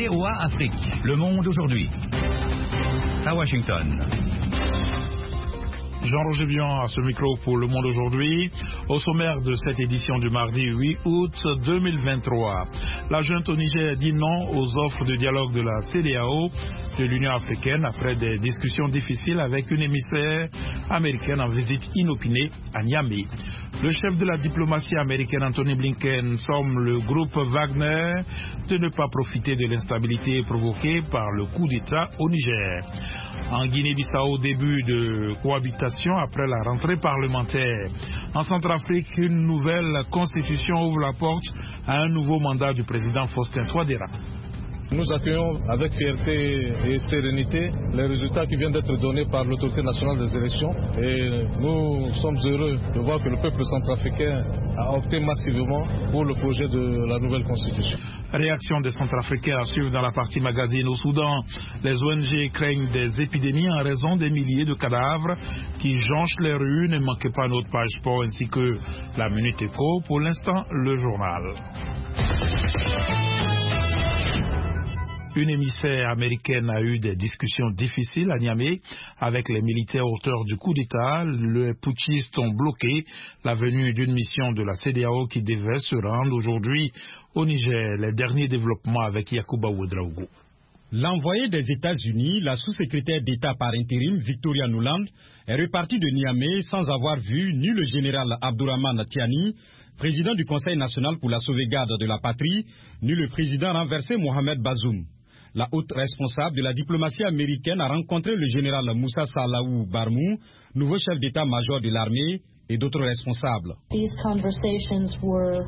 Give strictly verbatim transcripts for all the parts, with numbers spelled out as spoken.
V O A Afrique, Le Monde aujourd'hui. À Washington. Jean-Roger Bian à ce micro pour Le Monde aujourd'hui. Au sommaire de cette édition du mardi huit août deux mille vingt-trois, la junte au Niger dit non aux offres de dialogue de la C E D E A O de l'Union africaine après des discussions difficiles avec une émissaire américaine en visite inopinée à Niamey. Le chef de la diplomatie américaine Anthony Blinken somme le groupe Wagner de ne pas profiter de l'instabilité provoquée par le coup d'État au Niger. En Guinée-Bissau, début de cohabitation après la rentrée parlementaire. En Centrafrique, une nouvelle constitution ouvre la porte à un nouveau mandat du président Faustin Touadéra. Nous accueillons avec fierté et sérénité les résultats qui viennent d'être donnés par l'autorité nationale des élections et nous sommes heureux de voir que le peuple centrafricain a opté massivement pour le projet de la nouvelle constitution. Réaction des Centrafricains à suivre dans la partie magazine. Au Soudan, les O N G craignent des épidémies en raison des milliers de cadavres qui jonchent les rues. Ne manquez pas notre page sport ainsi que la Minute Éco. Pour l'instant, le journal. Une émissaire américaine a eu des discussions difficiles à Niamey avec les militaires auteurs du coup d'État. Les putschistes ont bloqué la venue d'une mission de la C E D E A O qui devait se rendre aujourd'hui au Niger. Les derniers développements avec Yacouba Ouedraogo. L'envoyé des États-Unis, la sous-secrétaire d'État par intérim Victoria Nuland, est repartie de Niamey sans avoir vu ni le général Abdourahmane Tiani, président du Conseil national pour la sauvegarde de la patrie, ni le président renversé Mohamed Bazoum. La haute responsable de la diplomatie américaine a rencontré le général Moussa Salaou Barmou, nouveau chef d'état-major de l'armée, et d'autres responsables. These conversations were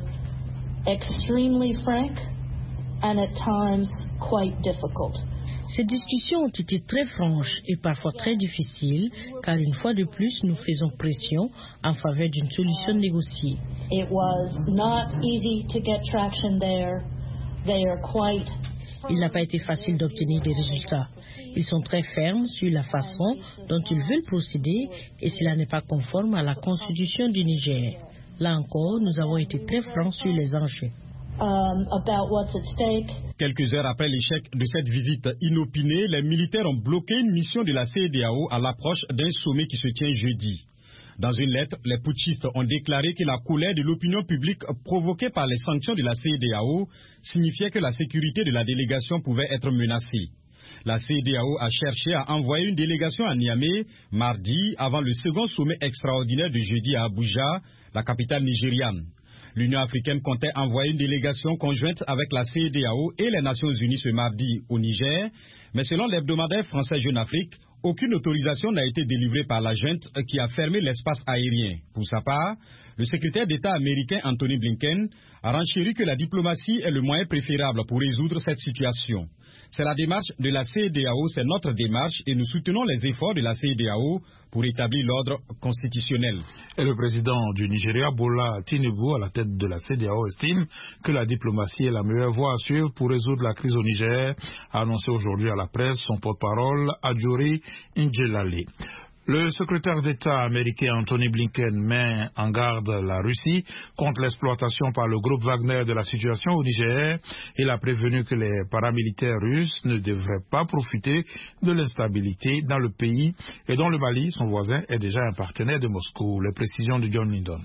extremely frank and at times quite difficult. Ces discussions ont été très franches et parfois très difficiles, car une fois de plus, nous faisons pression en faveur d'une solution négociée. It was not easy to get traction there. They are quite Il n'a pas été facile d'obtenir des résultats. Ils sont très fermes sur la façon dont ils veulent procéder et cela n'est pas conforme à la constitution du Niger. Là encore, nous avons été très francs sur les enjeux. Um, about what's at stake. Quelques heures après l'échec de cette visite inopinée, les militaires ont bloqué une mission de la C E D E A O à l'approche d'un sommet qui se tient jeudi. Dans une lettre, les putschistes ont déclaré que la colère de l'opinion publique provoquée par les sanctions de la C E D E A O signifiait que la sécurité de la délégation pouvait être menacée. La C E D E A O a cherché à envoyer une délégation à Niamey mardi avant le second sommet extraordinaire de jeudi à Abuja, la capitale nigériane. L'Union africaine comptait envoyer une délégation conjointe avec la C E D E A O et les Nations unies ce mardi au Niger, mais selon l'hebdomadaire français Jeune Afrique, aucune autorisation n'a été délivrée par la junte qui a fermé l'espace aérien. Pour sa part, le secrétaire d'État américain Anthony Blinken a renchéri que la diplomatie est le moyen préférable pour résoudre cette situation. C'est la démarche de la C E D E A O, c'est notre démarche et nous soutenons les efforts de la C E D E A O pour établir l'ordre constitutionnel. Et le président du Nigeria, Bola Tinubu, à la tête de la C E D E A O, estime que la diplomatie est la meilleure voie à suivre pour résoudre la crise au Niger, a annoncé aujourd'hui à la presse son porte-parole, Adjuri Njelale. Le secrétaire d'État américain Anthony Blinken met en garde la Russie contre l'exploitation par le groupe Wagner de la situation au Niger. Il a prévenu que les paramilitaires russes ne devraient pas profiter de l'instabilité dans le pays et dont le Mali, son voisin, est déjà un partenaire de Moscou. Les précisions de John Lindon.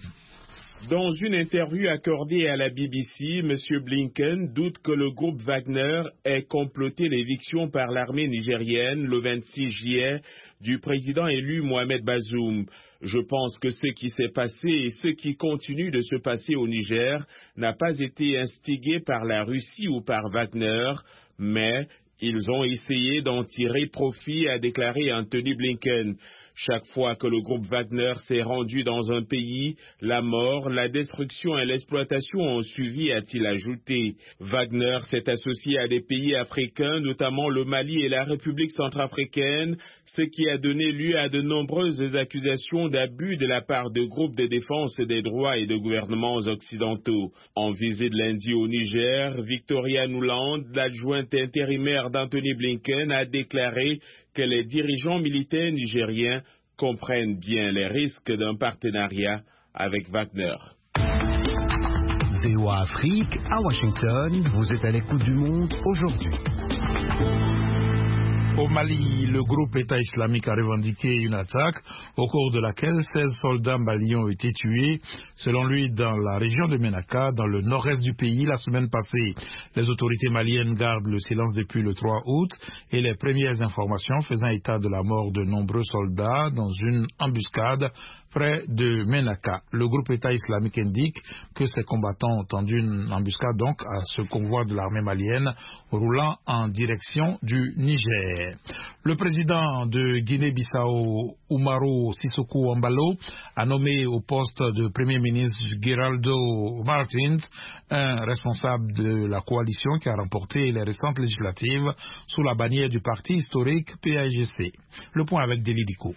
Dans une interview accordée à la B B C, M. Blinken doute que le groupe Wagner ait comploté l'éviction par l'armée nigérienne le vingt-six juillet du président élu Mohamed Bazoum. Je pense que ce qui s'est passé et ce qui continue de se passer au Niger n'a pas été instigé par la Russie ou par Wagner, mais ils ont essayé d'en tirer profit, a déclaré Anthony Blinken. Chaque fois que le groupe Wagner s'est rendu dans un pays, la mort, la destruction et l'exploitation ont suivi, a-t-il ajouté. Wagner s'est associé à des pays africains, notamment le Mali et la République centrafricaine, ce qui a donné lieu à de nombreuses accusations d'abus de la part de groupes de défense des droits et de gouvernements occidentaux. En visite lundi au Niger, Victoria Nuland, l'adjointe intérimaire d'Anthony Blinken, a déclaré que les dirigeants militaires nigériens comprennent bien les risques d'un partenariat avec Wagner. V O A Afrique, à Washington, vous êtes à l'écoute du monde aujourd'hui. Au Mali, le groupe État islamique a revendiqué une attaque au cours de laquelle seize soldats maliens ont été tués, selon lui, dans la région de Ménaka, dans le nord-est du pays, la semaine passée. Les autorités maliennes gardent le silence depuis le trois août et les premières informations faisant état de la mort de nombreux soldats dans une embuscade près de Ménaka. Le groupe État islamique indique que ces combattants ont tendu une embuscade donc à ce convoi de l'armée malienne roulant en direction du Niger. Le président de Guinée-Bissau, Umaru Sissokou Embalo, a nommé au poste de Premier ministre Geraldo Martins, un responsable de la coalition qui a remporté les récentes législatives sous la bannière du parti historique P A I G C. Le point avec Deli Diko.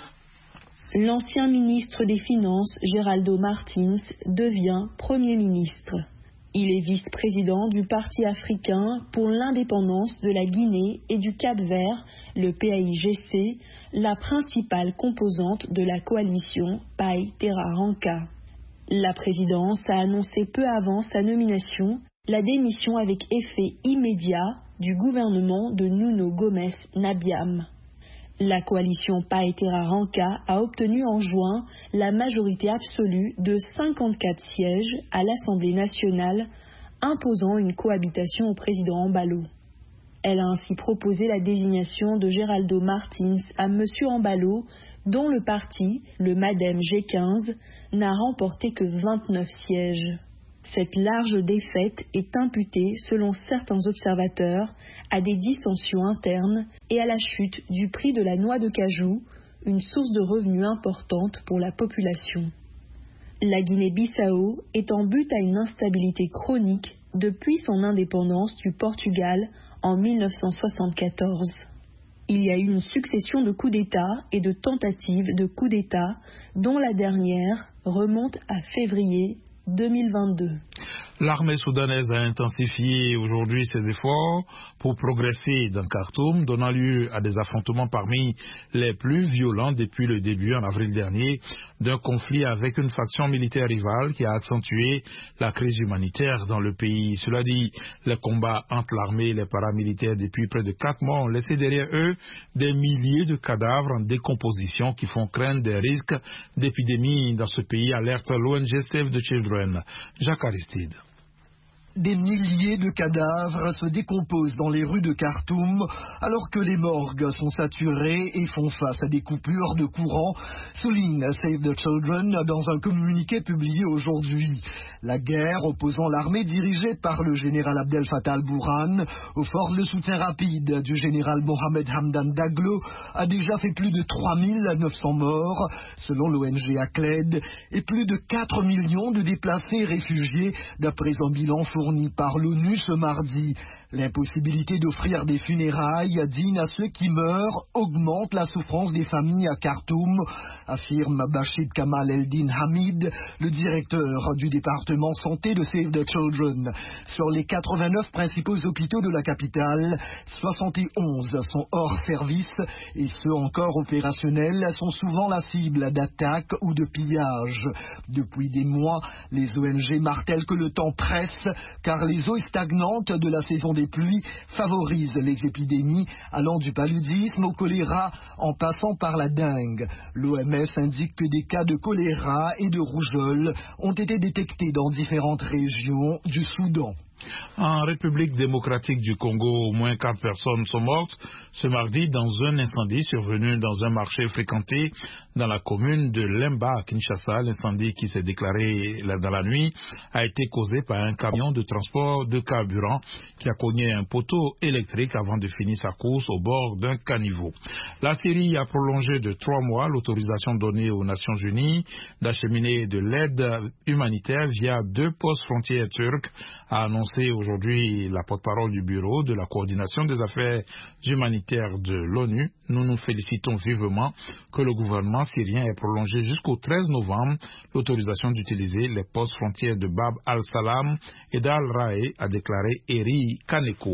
L'ancien ministre des Finances, Geraldo Martins, devient Premier ministre. Il est vice-président du Parti africain pour l'indépendance de la Guinée et du Cap-Vert, le P A I G C, la principale composante de la coalition Pai Terra Ranka. La présidence a annoncé peu avant sa nomination la démission avec effet immédiat du gouvernement de Nuno Gomes Nabiam. La coalition Pai Terra Ranka a obtenu en juin la majorité absolue de cinquante-quatre sièges à l'Assemblée nationale, imposant une cohabitation au président Embalo. Elle a ainsi proposé la désignation de Geraldo Martins à M. Embalo, dont le parti, le MADEM G quinze, n'a remporté que vingt-neuf sièges. Cette large défaite est imputée, selon certains observateurs, à des dissensions internes et à la chute du prix de la noix de cajou, une source de revenus importante pour la population. La Guinée-Bissau est en butte à une instabilité chronique depuis son indépendance du Portugal en mille neuf cent soixante-quatorze. Il y a eu une succession de coups d'État et de tentatives de coups d'État, dont la dernière remonte à février deux mille vingt-deux. L'armée soudanaise a intensifié aujourd'hui ses efforts pour progresser dans Khartoum, donnant lieu à des affrontements parmi les plus violents depuis le début, en avril dernier, d'un conflit avec une faction militaire rivale qui a accentué la crise humanitaire dans le pays. Cela dit, les combats entre l'armée et les paramilitaires depuis près de quatre mois ont laissé derrière eux des milliers de cadavres en décomposition qui font craindre des risques d'épidémie dans ce pays, alerte l'O N G Save the Children. Jacques Aristide. Des milliers de cadavres se décomposent dans les rues de Khartoum alors que les morgues sont saturées et font face à des coupures de courant, souligne Save the Children dans un communiqué publié aujourd'hui. La guerre opposant l'armée dirigée par le général Abdel Fattah al-Burhan aux forces de soutien rapide du général Mohamed Hamdan Daglo a déjà fait plus de trois mille neuf cents morts, selon l'O N G ACLED, et plus de quatre millions de déplacés et réfugiés, d'après un bilan fourni par l'ONU ce mardi. L'impossibilité d'offrir des funérailles dignes à ceux qui meurent augmente la souffrance des familles à Khartoum, affirme Bachid Kamal Eldin Hamid, le directeur du département santé de Save the Children. Sur les quatre-vingt-neuf principaux hôpitaux de la capitale, soixante et onze sont hors service et ceux encore opérationnels sont souvent la cible d'attaques ou de pillages. Depuis des mois, les O N G martèlent que le temps presse car les eaux stagnantes de la saison des pluies favorisent les épidémies allant du paludisme au choléra en passant par la dengue. L'O M S indique que des cas de choléra et de rougeole ont été détectés dans différentes régions du Soudan. En République démocratique du Congo, au moins quatre personnes sont mortes ce mardi dans un incendie survenu dans un marché fréquenté dans la commune de Lemba à Kinshasa. L'incendie qui s'est déclaré dans la nuit a été causé par un camion de transport de carburant qui a cogné un poteau électrique avant de finir sa course au bord d'un caniveau. La Syrie a prolongé de trois mois l'autorisation donnée aux Nations Unies d'acheminer de l'aide humanitaire via deux postes frontières turcs, a annoncé aujourd'hui la porte-parole du bureau de la coordination des affaires humanitaires de l'ONU. Nous nous félicitons vivement que le gouvernement syrien ait prolongé jusqu'au treize novembre l'autorisation d'utiliser les postes frontières de Bab al-Salam et d'Al-Rae, a déclaré Eri Kaneko.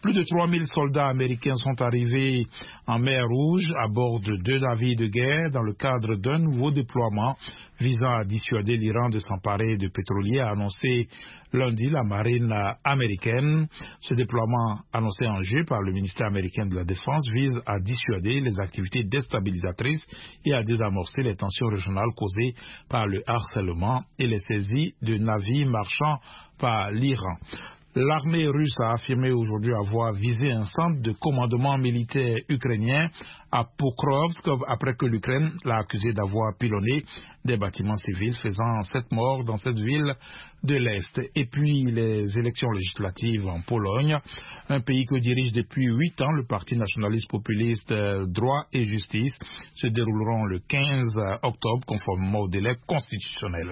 Plus de trois mille soldats américains sont arrivés en mer Rouge à bord de deux navires de guerre dans le cadre d'un nouveau déploiement visant à dissuader l'Iran de s'emparer de pétroliers, a annoncé lundi la marine américaine. Ce déploiement annoncé en juillet par le ministère américain de la Défense vise à dissuader les activités déstabilisatrices et à désamorcer les tensions régionales causées par le harcèlement et les saisies de navires marchands par l'Iran. L'armée russe a affirmé aujourd'hui avoir visé un centre de commandement militaire ukrainien à Pokrovsk après que l'Ukraine l'a accusé d'avoir pilonné des bâtiments civils, faisant sept morts dans cette ville de l'Est. Et puis les élections législatives en Pologne, un pays que dirige depuis huit ans le Parti nationaliste populiste Droit et Justice, se dérouleront le quinze octobre conformément au délai constitutionnel.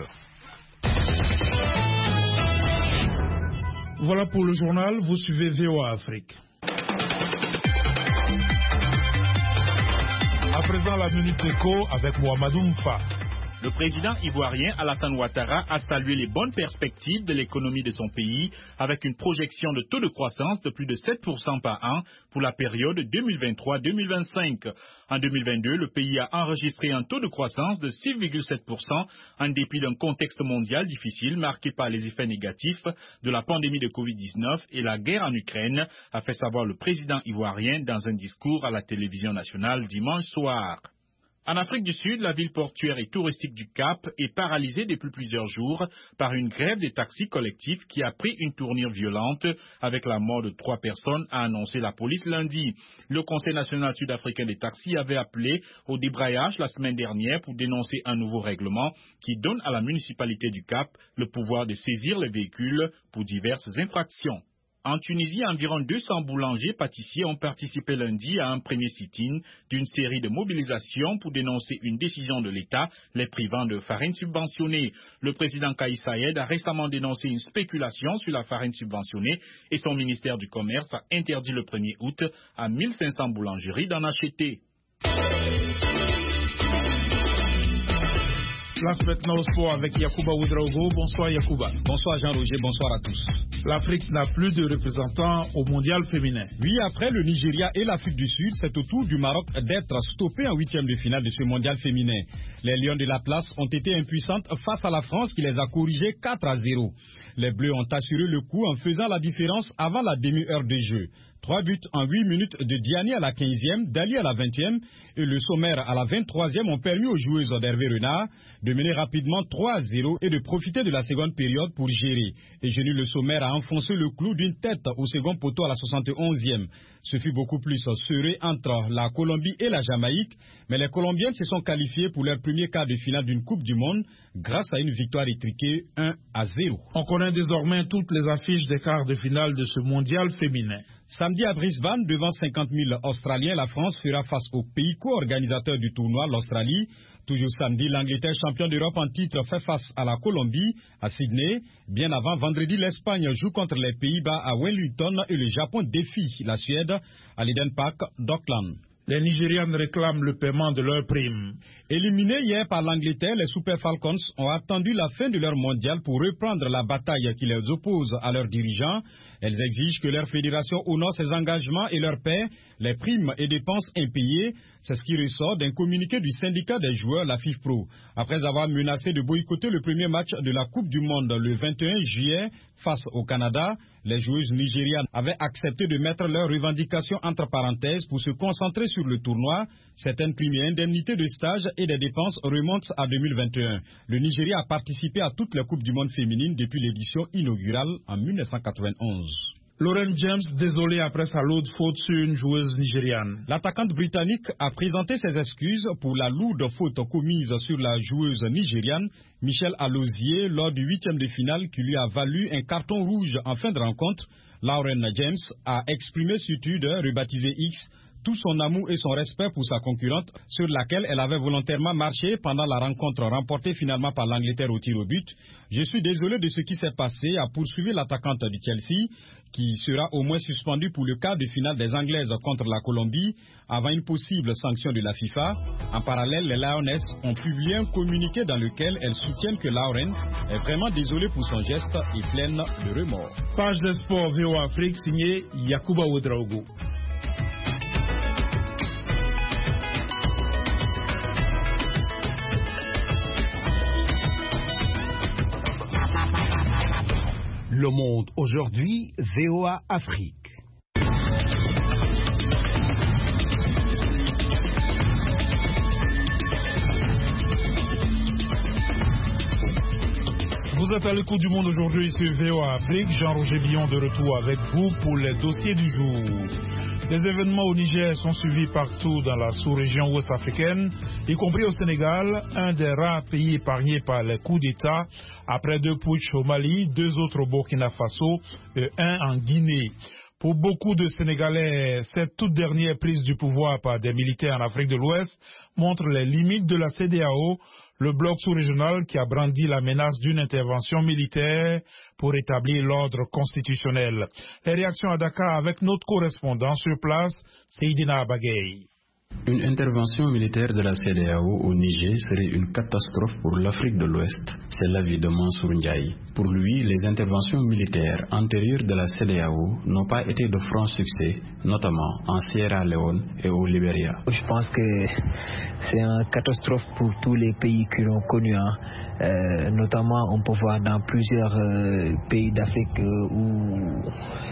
Voilà pour le journal, vous suivez V O A Afrique. À présent, la Minute Éco avec Mohamedou Mfa. Le président ivoirien Alassane Ouattara a salué les bonnes perspectives de l'économie de son pays avec une projection de taux de croissance de plus de sept pour cent par an pour la période deux mille vingt-trois deux mille vingt-cinq. En deux mille vingt-deux, le pays a enregistré un taux de croissance de six virgule sept pour cent en dépit d'un contexte mondial difficile marqué par les effets négatifs de la pandémie de covid dix-neuf et la guerre en Ukraine, a fait savoir le président ivoirien dans un discours à la télévision nationale dimanche soir. En Afrique du Sud, la ville portuaire et touristique du Cap est paralysée depuis plusieurs jours par une grève des taxis collectifs qui a pris une tournure violente avec la mort de trois personnes, a annoncé la police lundi. Le Conseil national sud-africain des taxis avait appelé au débrayage la semaine dernière pour dénoncer un nouveau règlement qui donne à la municipalité du Cap le pouvoir de saisir les véhicules pour diverses infractions. En Tunisie, environ deux cents boulangers pâtissiers ont participé lundi à un premier sit-in d'une série de mobilisations pour dénoncer une décision de l'État les privant de farine subventionnée. Le président Kais Saied a récemment dénoncé une spéculation sur la farine subventionnée et son ministère du Commerce a interdit le premier août à mille cinq cents boulangeries d'en acheter. Place maintenant au sport avec Yacouba Ouedraogo. Bonsoir Yacouba. Bonsoir Jean-Roger, bonsoir à tous. L'Afrique n'a plus de représentants au mondial féminin. Oui, après le Nigeria et l'Afrique du Sud, c'est au tour du Maroc d'être stoppé en huitième de finale de ce mondial féminin. Les Lions de l'Atlas ont été impuissantes face à la France qui les a corrigées quatre à zéro. Les Bleus ont assuré le coup en faisant la différence avant la demi-heure de jeu. Trois buts en huit minutes de Diani à la quinzième, Dali à la vingtième et le Sommer à la vingt-troisième ont permis aux joueuses d'Hervé Renard de mener rapidement trois à zéro et de profiter de la seconde période pour gérer. Et Genu Le Sommer a enfoncé le clou d'une tête au second poteau à la soixante et onzième. Ce fut beaucoup plus serré entre la Colombie et la Jamaïque, mais les Colombiennes se sont qualifiées pour leur premier quart de finale d'une Coupe du Monde grâce à une victoire étriquée un à zéro. On connaît désormais toutes les affiches des quarts de finale de ce mondial féminin. Samedi à Brisbane, devant cinquante mille Australiens, la France fera face au pays co-organisateur du tournoi, l'Australie. Toujours samedi, l'Angleterre, champion d'Europe en titre, fait face à la Colombie, à Sydney. Bien avant, vendredi, l'Espagne joue contre les Pays-Bas à Wellington et le Japon défie la Suède à l'Eden Park d'Auckland. Les Nigérianes réclament le paiement de leurs primes. Éliminés hier par l'Angleterre, les Super Falcons ont attendu la fin de leur mondial pour reprendre la bataille qui les oppose à leurs dirigeants. Elles exigent que leur fédération honore ses engagements et leur paie les primes et dépenses impayées. C'est ce qui ressort d'un communiqué du syndicat des joueurs, la FIFPro. Après avoir menacé de boycotter le premier match de la Coupe du Monde le vingt et un juillet face au Canada, les joueuses nigérianes avaient accepté de mettre leurs revendications entre parenthèses pour se concentrer sur le tournoi. Certaines primes et indemnités de stage et des dépenses remontent à deux mille vingt et un. Le Nigeria a participé à toutes les Coupes du Monde féminines depuis l'édition inaugurale en mille neuf cent quatre-vingt-onze. Lauren James, désolé après sa lourde faute sur une joueuse nigériane. L'attaquante britannique a présenté ses excuses pour la lourde faute commise sur la joueuse nigériane Michelle Alozie lors du huitième de finale qui lui a valu un carton rouge en fin de rencontre. Lauren James a exprimé sur Twitter, rebaptisé X, tout son amour et son respect pour sa concurrente, sur laquelle elle avait volontairement marché pendant la rencontre remportée finalement par l'Angleterre au tir au but. Je suis désolé de ce qui s'est passé, a poursuivi l'attaquante du Chelsea, qui sera au moins suspendue pour le quart de finale des Anglaises contre la Colombie, avant une possible sanction de la FIFA. En parallèle, les Lioness ont publié un communiqué dans lequel elles soutiennent que Lauren est vraiment désolée pour son geste et pleine de remords. Page de sport V O A Afrique, signé Yacouba Ouedraogo. Le Monde aujourd'hui, V O A Afrique. Vous êtes à l'écoute du Monde aujourd'hui sur V O A Afrique. Jean-Roger Billon de retour avec vous pour les dossiers du jour. Les événements au Niger sont suivis partout dans la sous-région ouest-africaine, y compris au Sénégal, un des rares pays épargnés par les coups d'État, après deux putschs au Mali, deux autres au Burkina Faso et un en Guinée. Pour beaucoup de Sénégalais, cette toute dernière prise du pouvoir par des militaires en Afrique de l'Ouest montre les limites de la C D A O, le bloc sous-régional qui a brandi la menace d'une intervention militaire pour établir l'ordre constitutionnel. Les réactions à Dakar avec notre correspondant sur place, Seydina Abagay. Une intervention militaire de la C D A O au Niger serait une catastrophe pour l'Afrique de l'Ouest. C'est l'avis de Mansour Ndiaye. Pour lui, les interventions militaires antérieures de la C D A O n'ont pas été de franc succès, notamment en Sierra Leone et au Libéria. Je pense que c'est une catastrophe pour tous les pays qui l'ont connu. Hein. Euh, notamment, on peut voir dans plusieurs euh, pays d'Afrique euh, où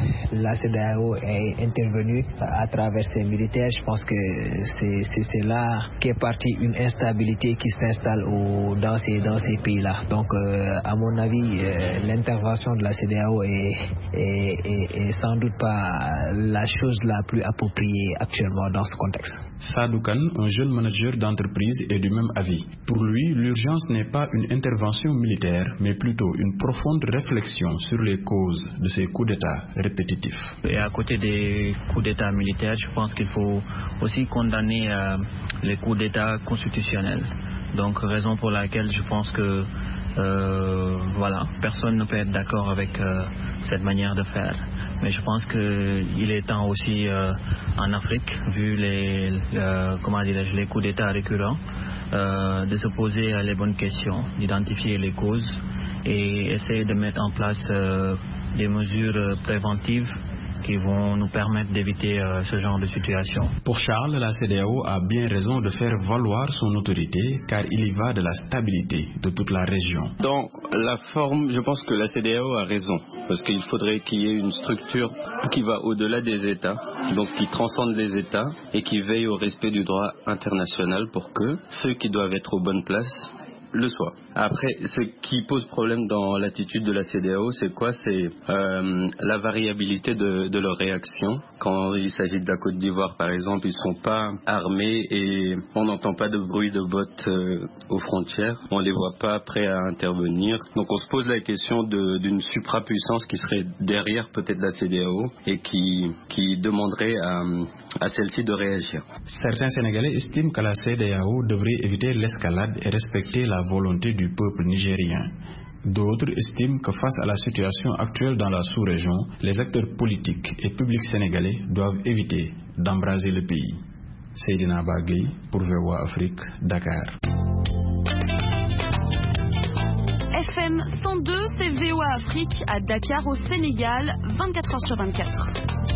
la C D A O est intervenue à travers ses militaires. Je pense que c'est, c'est, c'est là qu'est partie une instabilité qui s'installe au, dans ces, dans ces pays-là. Donc, euh, à mon avis, euh, l'intervention de la C D A O est, est, est, est sans doute pas la chose la plus appropriée actuellement dans ce contexte. Sadou Kane, un jeune manager d'entreprise, est du même avis. Pour lui, l'urgence n'est pas une intervention militaire, mais plutôt une profonde réflexion sur les causes de ces coups d'État répétitifs. Et à côté des coups d'État militaires, je pense qu'il faut aussi condamner euh, les coups d'État constitutionnels. Donc, raison pour laquelle je pense que euh, voilà, personne ne peut être d'accord avec euh, cette manière de faire. Mais je pense qu'il est temps aussi euh, en Afrique, vu les, euh, comment dirais-je, les coups d'État récurrents, euh, de se poser les bonnes questions, d'identifier les causes et essayer de mettre en place euh, des mesures préventives qui vont nous permettre d'éviter euh, ce genre de situation. Pour Charles, la C D A O a bien raison de faire valoir son autorité car il y va de la stabilité de toute la région. Dans la forme, je pense que la C D A O a raison parce qu'il faudrait qu'il y ait une structure qui va au-delà des États, donc qui transcende les États et qui veille au respect du droit international pour que ceux qui doivent être aux bonnes places le soient. Après, ce qui pose problème dans l'attitude de la C D A O, c'est quoi? C'est euh, la variabilité de, de leur réaction. Quand il s'agit de la Côte d'Ivoire, par exemple, ils ne sont pas armés et on n'entend pas de bruit de bottes euh, aux frontières. On ne les voit pas prêts à intervenir. Donc on se pose la question de, d'une suprapuissance qui serait derrière peut-être la C D A O et qui, qui demanderait à, à celle-ci de réagir. Certains Sénégalais estiment que la C D A O devrait éviter l'escalade et respecter la volonté du peuple nigérien. D'autres estiment que face à la situation actuelle dans la sous-région, les acteurs politiques et publics sénégalais doivent éviter d'embraser le pays. Seydina Bagli pour V O A Afrique, Dakar. F M cent deux, c'est V O A Afrique à Dakar au Sénégal, vingt-quatre heures sur vingt-quatre.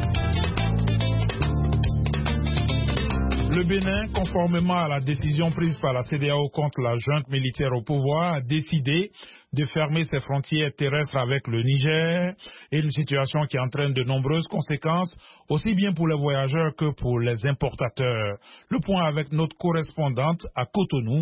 Le Bénin, conformément à la décision prise par la C D A O contre la junte militaire au pouvoir, a décidé de fermer ses frontières terrestres avec le Niger, et une situation qui entraîne de nombreuses conséquences, aussi bien pour les voyageurs que pour les importateurs. Le point avec notre correspondante à Cotonou,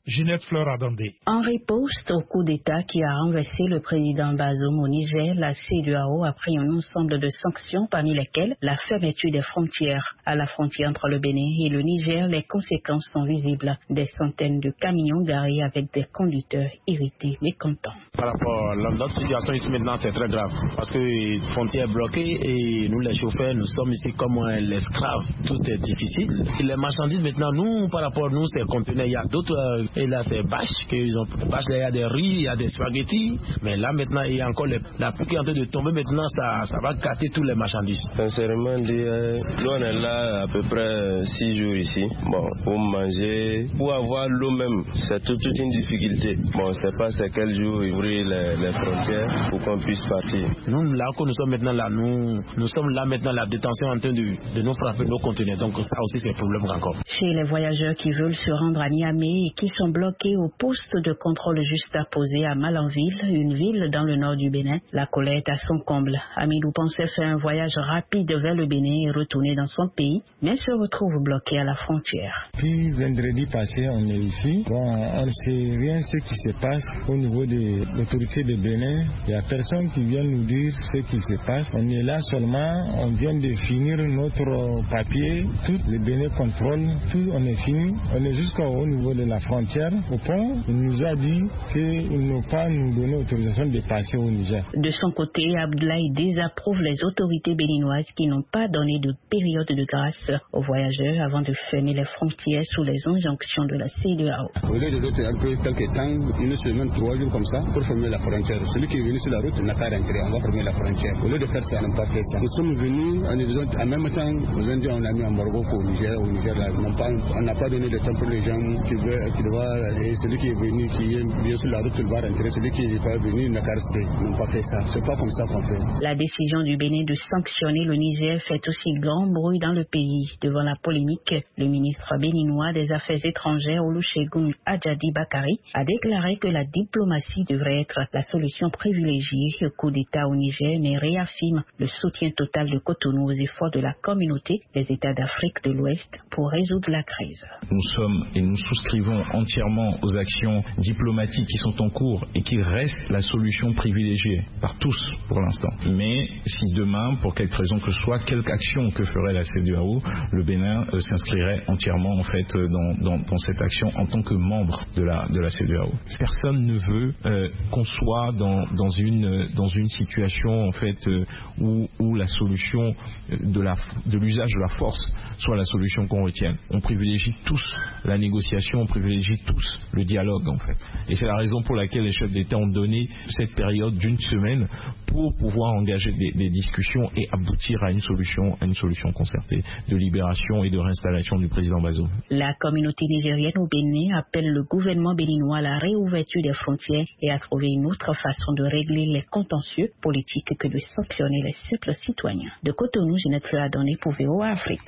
Ginette Fleur-Adandé. En riposte au coup d'État qui a renversé le président Bazoum au Niger, la C E D E A O a pris un ensemble de sanctions parmi lesquelles la fermeture des frontières. À la frontière entre le Bénin et le Niger, les conséquences sont visibles. Des centaines de camions garés avec des conducteurs irrités, mécontents. Par rapport à notre situation ici maintenant, c'est très grave parce que les frontières bloquées et nous les chauffeurs, nous sommes ici comme l'esclave. Tout est difficile. Et les marchandises maintenant, nous, par rapport à nous, c'est conteneurs. Il y a d'autres, et là c'est bâches, qu'ils ont bâches, il y a des riz, il y a des spaghettis, mais là maintenant il y a encore les, la pluie qui est en train de tomber maintenant, ça, ça va gâter tous les marchandises. Sincèrement, nous on est là à peu près six jours ici. Bon, pour manger, pour avoir l'eau même, c'est toute, toute une difficulté. Bon, on ne sait pas c'est quel jour ouvrir les, les frontières pour qu'on puisse partir. Nous, là où nous sommes maintenant là, nous, nous sommes là maintenant, la détention en train de, de nous frapper nos conteneurs, donc ça aussi c'est un problème encore. Chez les voyageurs qui veulent se rendre à Niamey et qui sont bloqués au poste de contrôle juste apposé à Malanville, une ville dans le nord du Bénin, la colère est à son comble. Amidou pensait faire un voyage rapide vers le Bénin et retourner dans son pays, mais se retrouve bloqué à la frontière. Puis vendredi passé, on est ici. Bon, on ne sait rien ce qui se passe au niveau de l'autorité de Bénin. Il n'y a personne qui vient nous dire ce qui se passe. On est là seulement, on vient de finir notre papier, tout le Bénin contrôle, tout on est fini. On est jusqu'au niveau de la frontière. Au pont, il nous a dit qu'ils n'ont pas nous donné autorisation de passer au Niger. De son côté, Abdoulaye désapprouve les autorités béninoises qui n'ont pas donné de période de grâce aux voyageurs avant de fermer les frontières sous les injonctions de la C E D E A O. Au lieu de l'autre un peu quelques temps, une semaine, trois jours comme ça, pour fermer la frontière. Celui qui est venu sur la route n'a qu'à rentrer, on va fermer la frontière. Au lieu de faire ça, on n'a pas fait ça. Nous sommes venus, en, en même temps, nous avons dit on a mis un embargo au Niger, au Niger là, on n'a pas donné de temps pour les gens qui veulent, qui doivent aller. Celui qui est venu, qui est bien sur la route, il va rentrer. Celui qui n'est pas venu n'a qu'à rester. Ils n'ont pas fait ça. C'est pas comme ça qu'on fait. La décision du Bénin de sanctionner le Niger fait aussi grand bruit dans le pays. Devant la polémique, le ministre béninois des Affaires étrangères, Olusegun Adjadi Bakari, a déclaré que la diplomatie devrait être la solution privilégiée au coup d'État au Niger, mais réaffirme le soutien total de Cotonou aux efforts de la communauté des États d'Afrique de l'Ouest pour résoudre la crise. Nous sommes et nous souscrivons entièrement aux actions diplomatiques qui sont en cours et qui restent la solution privilégiée par tous pour l'instant. Mais si demain, pour quelque raison que ce soit, quelque action que ferait la C E D E A O, le Bénin euh, s'inscrirait entièrement en fait dans, dans, dans cette action en tant que membre de la, de la C E D E A O. Personne ne veut euh, qu'on soit dans, dans, une, dans une situation en fait euh, où, où la solution de, la, de l'usage de la force soit la solution qu'on retienne. On privilégie tous la négociation, on privilégie tous le dialogue en fait. Et c'est la raison pour laquelle les chefs d'État ont donné cette période d'une semaine pour pouvoir engager des, des discussions et aboutir à une solution, à une solution concertée de libération et de réinstallation du président Bazoum. La communauté nigérienne au Bénin appelle le gouvernement béninois à la réouverture des frontières et à trouver une autre façon de régler les contentieux politiques que de sanctionner les simples citoyens. De Cotonou, Ginette Fleur-Adandé pour V O A Afrique.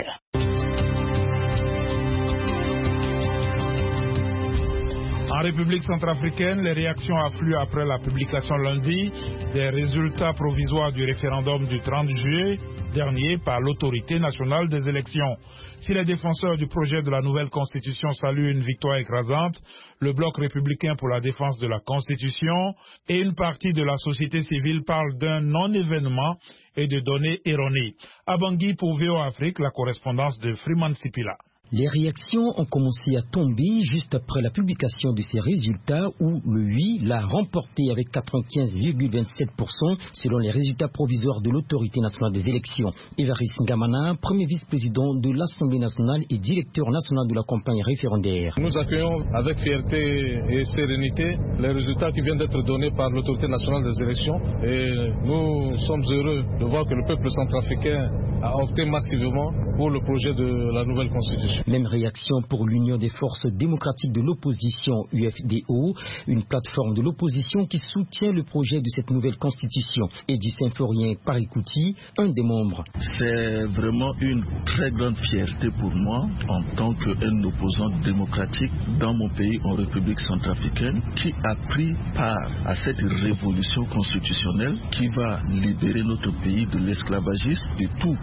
En République centrafricaine, les réactions affluent après la publication lundi des résultats provisoires du référendum du trente juillet dernier par l'autorité nationale des élections. Si les défenseurs du projet de la nouvelle constitution saluent une victoire écrasante, le bloc républicain pour la défense de la constitution et une partie de la société civile parlent d'un non-événement et de données erronées. À Bangui pour V O A Afrique, la correspondance de Freeman Sipila. Les réactions ont commencé à tomber juste après la publication de ces résultats où le oui l'a remporté avec quatre-vingt-quinze virgule vingt-sept pour cent selon les résultats provisoires de l'autorité nationale des élections. Évariste Ngamana, premier vice-président de l'Assemblée nationale et directeur national de la campagne référendaire. Nous accueillons avec fierté et sérénité les résultats qui viennent d'être donnés par l'autorité nationale des élections et nous sommes heureux de voir que le peuple centrafricain a opté massivement pour le projet de la nouvelle constitution. Même réaction pour l'Union des forces démocratiques de l'opposition, U F D O, une plateforme de l'opposition qui soutient le projet de cette nouvelle constitution. Eddy Symphorien Parikouti, un des membres. C'est vraiment une très grande fierté pour moi en tant qu'un opposant démocratique dans mon pays en République centrafricaine qui a pris part à cette révolution constitutionnelle qui va libérer notre pays de l'esclavagisme et tout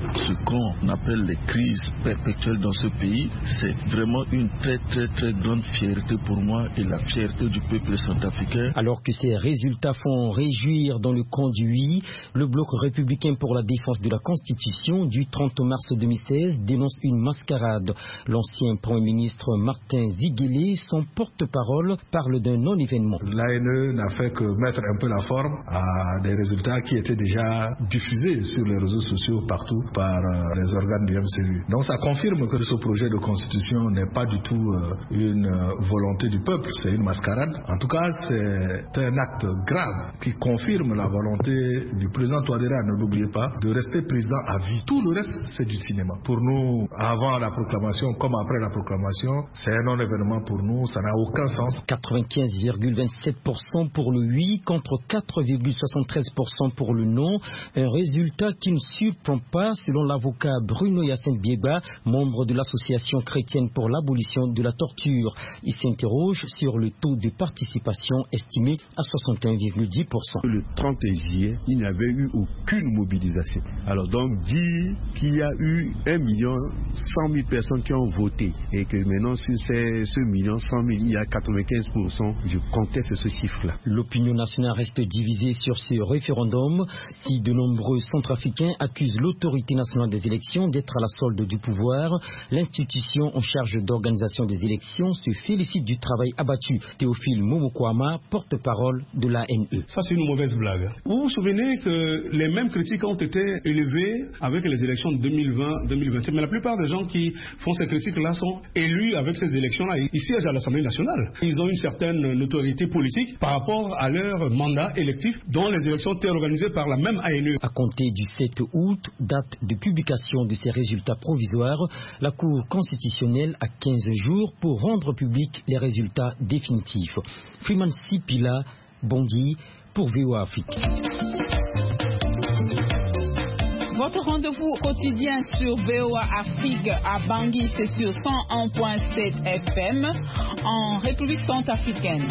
ce qu'on appelle les crises perpétuelles dans ce pays, c'est vraiment une très très très grande fierté pour moi et la fierté du peuple centrafricain. Alors que ces résultats font réjouir dans le camp du oui, le bloc républicain pour la défense de la Constitution du trente mars deux mille seize dénonce une mascarade. L'ancien Premier ministre Martin Ziguélé, son porte-parole, parle d'un non-événement. L'A N E n'a fait que mettre un peu la forme à des résultats qui étaient déjà diffusés sur les réseaux sociaux partout par euh, les organes du M C U. Donc ça confirme que ce projet de constitution n'est pas du tout euh, une euh, volonté du peuple, c'est une mascarade. En tout cas, c'est un acte grave qui confirme la volonté du président Touadéra, ne l'oubliez pas, de rester président à vie. Tout le reste, c'est du cinéma. Pour nous, avant la proclamation comme après la proclamation, c'est un non-événement pour nous, ça n'a aucun sens. quatre-vingt-quinze virgule vingt-sept pour cent pour le oui contre quatre virgule soixante-treize pour cent pour le non. Un résultat qui ne surprend pas selon l'avocat Bruno Yacine Bieba, membre de l'association chrétienne pour l'abolition de la torture. Il s'interroge sur le taux de participation estimé à soixante et un virgule dix pour cent. Le trente juillet, il n'y avait eu aucune mobilisation. Alors donc dire qu'il y a eu un million cent mille personnes qui ont voté et que maintenant sur ces, ce million cent mille, il y a quatre-vingt-quinze pour cent, je conteste ce chiffre-là. L'opinion nationale reste divisée sur ce référendum. Si de nombreux centrafricains accusent l'autorité nationale des élections d'être à la solde du pouvoir, l'institution en charge d'organisation des élections se félicite du travail abattu. Théophile Momokwama, porte-parole de l'A N E. Ça, c'est une mauvaise blague. Vous vous souvenez que les mêmes critiques ont été élevées avec les élections de deux mille vingt deux mille vingt et un, mais la plupart des gens qui font ces critiques-là sont élus avec ces élections-là. Ils siègent à l'Assemblée nationale. Ils ont une certaine notoriété politique par rapport à leur mandat électif dont les élections étaient organisées par la même A N E. À compter du sept août, date de publication de ces résultats provisoires, la Cour constitutionnelle a quinze jours pour rendre public les résultats définitifs. Freeman Sipila, Bangui, pour V O A Afrique. Votre rendez-vous quotidien sur V O A Afrique à Bangui, c'est sur cent un virgule sept F M en République centrafricaine.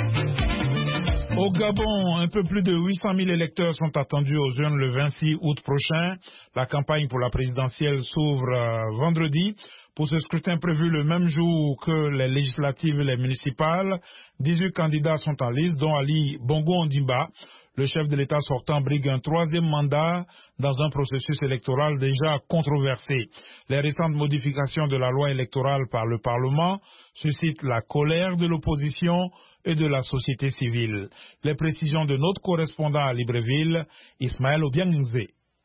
Au Gabon, un peu plus de huit cent mille électeurs sont attendus aux urnes le vingt-six août prochain. La campagne pour la présidentielle s'ouvre euh, vendredi. Pour ce scrutin prévu le même jour que les législatives et les municipales, dix-huit candidats sont en liste, dont Ali Bongo Ondimba. Le chef de l'État sortant brigue un troisième mandat dans un processus électoral déjà controversé. Les récentes modifications de la loi électorale par le Parlement suscitent la colère de l'opposition et de la société civile. Les précisions de notre correspondant à Libreville, Ismaël Obiangze.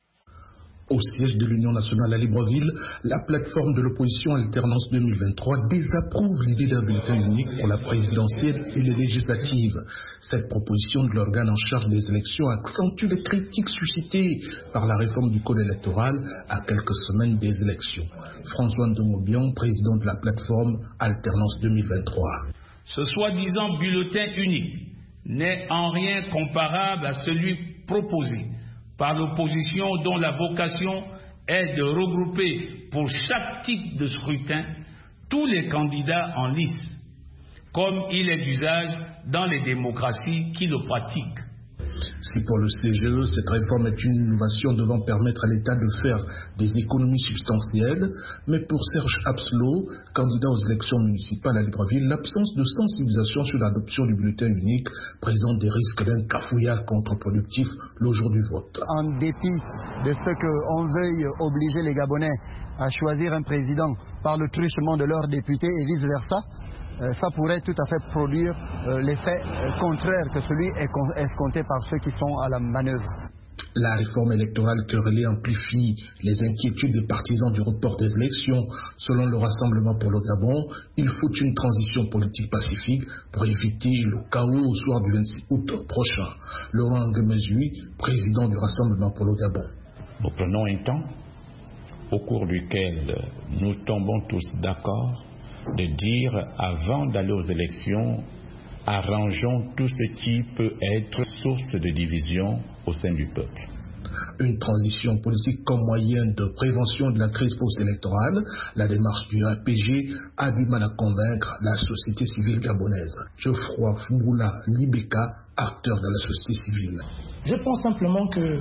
Au siège de l'Union nationale à Libreville, la plateforme de l'opposition Alternance deux mille vingt-trois désapprouve l'idée d'un bulletin unique pour la présidentielle et les législatives. Cette proposition de l'organe en charge des élections accentue les critiques suscitées par la réforme du code électoral à quelques semaines des élections. François Ndomobian, président de la plateforme Alternance deux mille vingt-trois. Ce soi-disant bulletin unique n'est en rien comparable à celui proposé par l'opposition dont la vocation est de regrouper pour chaque type de scrutin tous les candidats en lice, comme il est d'usage dans les démocraties qui le pratiquent. Si pour le C G E, cette réforme est une innovation devant permettre à l'État de faire des économies substantielles, mais pour Serge Abslo, candidat aux élections municipales à Libreville, l'absence de sensibilisation sur l'adoption du bulletin unique présente des risques d'un cafouillage contre-productif le jour du vote. En dépit de ce qu'on veuille obliger les Gabonais à choisir un président par le truchement de leurs députés et vice-versa, ça pourrait tout à fait produire euh, l'effet euh, contraire que celui escompté par ceux qui sont à la manœuvre. La réforme électorale querellée amplifie les inquiétudes des partisans du report des élections. Selon le Rassemblement pour le Gabon, il faut une transition politique pacifique pour éviter le chaos au soir du vingt-six août prochain. Laurent Ngemezui, président du Rassemblement pour le Gabon. Nous prenons un temps au cours duquel nous tombons tous d'accord de dire, avant d'aller aux élections, arrangeons tout ce qui peut être source de division au sein du peuple. Une transition politique comme moyen de prévention de la crise post-électorale, la démarche du A P G a du mal à convaincre la société civile gabonaise. Geoffroy Fouboula Libeka, acteur de la société civile. Je pense simplement que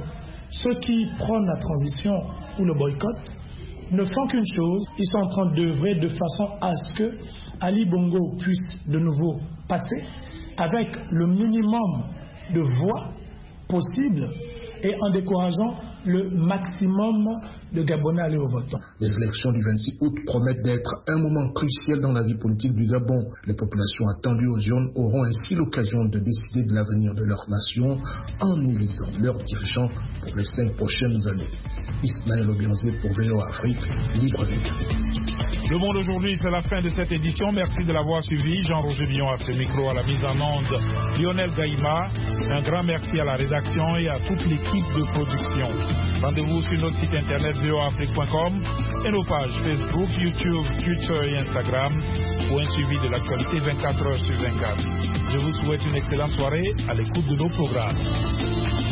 ceux qui prônent la transition ou le boycott ne font qu'une chose, ils sont en train d'œuvrer de façon à ce que Ali Bongo puisse de nouveau passer avec le minimum de voix possible et en décourageant le maximum de Gabonais à aller au vote. Les élections du vingt-six août promettent d'être un moment crucial dans la vie politique du Gabon. Les populations attendues aux urnes auront ainsi l'occasion de décider de l'avenir de leur nation en élisant leurs dirigeants pour les cinq prochaines années. Ismaël Obianzé pour V O A Afrique, Libreville. Le Monde aujourd'hui, c'est la fin de cette édition. Merci de l'avoir suivi. Jean-Roger Billon à ce micro, à la mise en onde Lionel Gaïma. Un grand merci à la rédaction et à toute l'équipe de production. Rendez-vous sur notre site internet v o a afrique point com et nos pages Facebook, YouTube, Twitter et Instagram pour un suivi de l'actualité vingt-quatre heures sur vingt-quatre. Je vous souhaite une excellente soirée à l'écoute de nos programmes.